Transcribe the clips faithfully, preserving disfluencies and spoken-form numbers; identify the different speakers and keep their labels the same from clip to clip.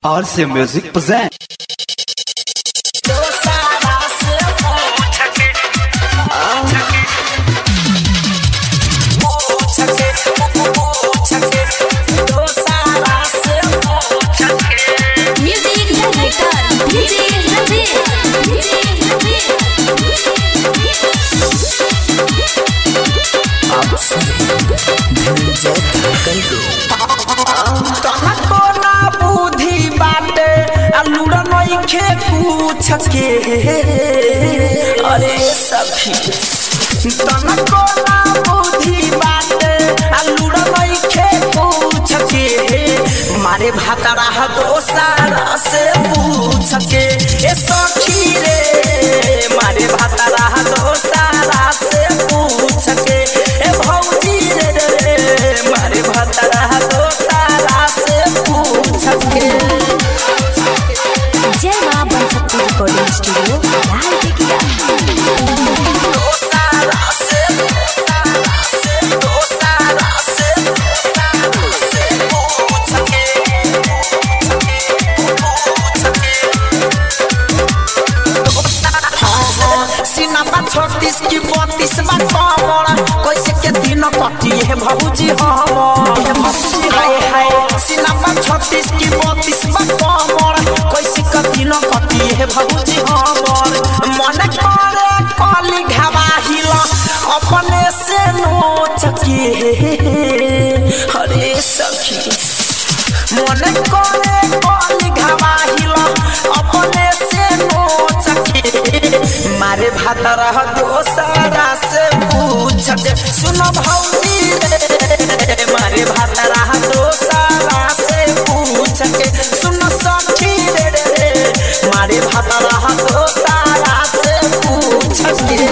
Speaker 1: R C Music present.
Speaker 2: पूछ के अरे सखी तनको ना बुद्धि बाटे अलूड़ा नइखे पूछ के मारे भातरा दोसारा से पूछ के ए सखी रे मारे भातरा दोसारा से पूछ के ए भौजी रे रे मारे भातरा दोसारा से पूछ के।
Speaker 3: जय मां बन सकती रिकॉर्डिंग स्टूडियो लाल टिकिया
Speaker 2: दोसारा से दोसारा से पूछ के सीना पर छत्तीस की बत्तीस बार कमर कैसे के दिन कटी है भौजी हम हाय हाय सीना पर छत्तीस की बत्तीस बार कमर कैसे के दिन कटी है भौजी हमर मन करे काली घावा हिला अपने से नोच के अरे सखी मन करे काली घावा हिला अपने से नोच के मारे भातरा दोसारा से पूछ के सुनो भौजी रे मारे भातरा दोसारा से पूछ के सुनो सखी रे रे मारे भातरा दोसारा से पूछ के।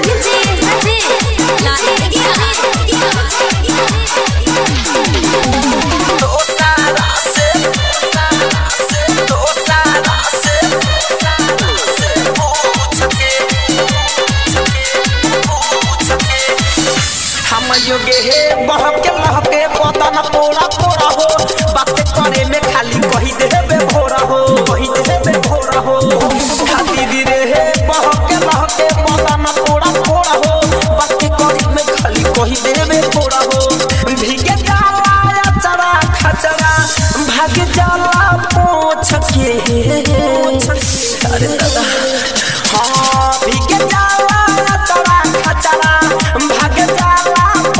Speaker 2: योगे हे बहके लहके पता न पोड़ा पोड़ा हो बात करे में खाली कही देबे भोरा हो कही देबे भोरा हो खाती धीरे हे बहके लहके पता न पोड़ा पोड़ा हो बात करे में खाली कही देबे भोरा हो भीगे जाला चरा खचरा भाग जाला पोछ के अरे दादा हां भीगे जाला चरा खचरा भाग जाला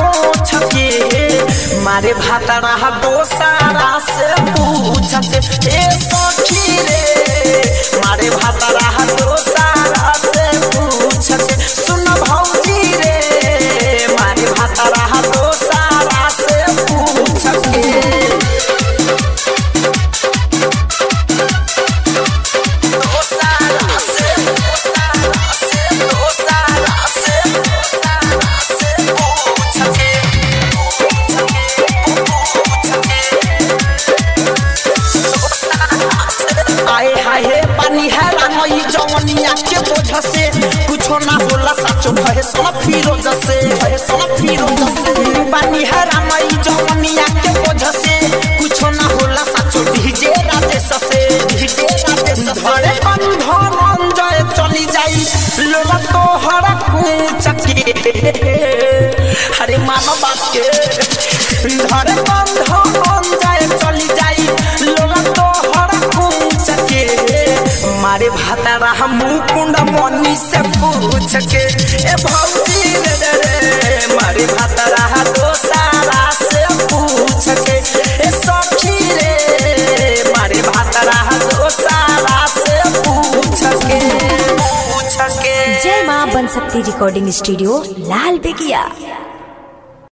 Speaker 2: मारे भातरा दोसारा से पूछ के ए सखी रे मारे भातरा दोसारा से पूछ के सुन भौजी रे मारे भातरा दोसारा से पूछ के। दोसारा से दोसारा से दोसारा से दोसारा से पूछ के आए हाय हे पानी है रामई जवनिया के बोझ से कुछो ना होला सचो भए सोना फिरोज से भए सोना फिरोज से पानी है रामई जवनिया के बोझ से कुछो ना होला सचो डीजे राजेश से डीजे राजेश धरे बंधन अंजय चली जाई लोग तो हर कूच के अरे मानो बात के धरे बंधन अंजय चली जाई लोग तो हर कूच के मारे भातरा मुकुंड मनी से पूछ के ए भौजी रे रे मारे भातरा दोसारा से पूछ के ए सखी रे मारे भातरा दोसारा से पूछ के पूछ के।
Speaker 3: जय मां बन सकती रिकॉर्डिंग स्टूडियो लाल टिकिया।